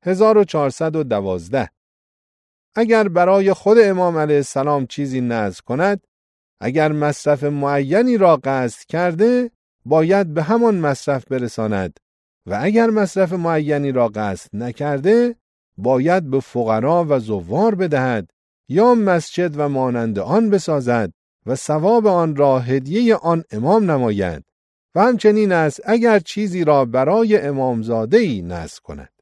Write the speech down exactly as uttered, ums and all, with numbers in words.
هزار و چهارصد و دوازده. اگر برای خود امام علیه السلام چیزی نذر کند، اگر مصرف معینی را قصد کرده، باید به همان مصرف برساند و اگر مصرف معینی را قصد نکرده، باید به فقرا و زوار بدهد یا مسجد و مانند آن بسازد و ثواب آن را هدیه آن امام نماید. و همچنین است اگر چیزی را برای امامزاده‌ای نذر کند.